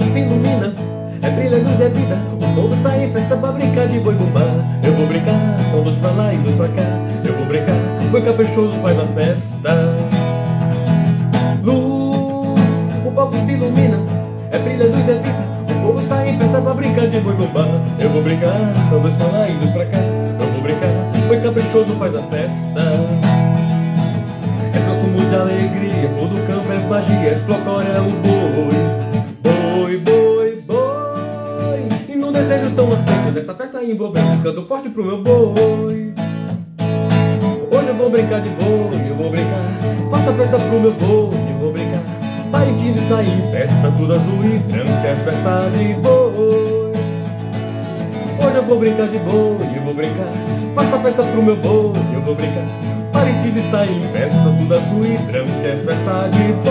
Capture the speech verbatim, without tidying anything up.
palco se ilumina, é brilha, luz, é vida. O povo está em festa pra brincar de boi bumbá. Eu vou brincar, são dos pra lá e dos pra cá. Eu vou brincar, boi caprichoso faz a festa. Luz, o palco se ilumina, é brilha, luz, é vida. O povo está em festa pra brincar de boi bumbá. Eu vou brincar, são dois pra lá e dois pra cá. Eu vou brincar, boi caprichoso faz a festa. És meu sumo de alegria, flor do campo, és magia, és folclore, é o boi. Boi, boi, boi. E num desejo tão latente, nessa festa envolvente, canto forte pro meu boi. Hoje eu vou brincar de boi, eu vou brincar, faço a festa pro meu boi, eu vou brincar. Parintins está em festa, tudo azul e branco, é festa de boi. Hoje eu vou brincar de boi, eu vou brincar, faço a festa pro meu boi, eu vou brincar. Parintins está em festa, tudo azul e branco, é festa de boi.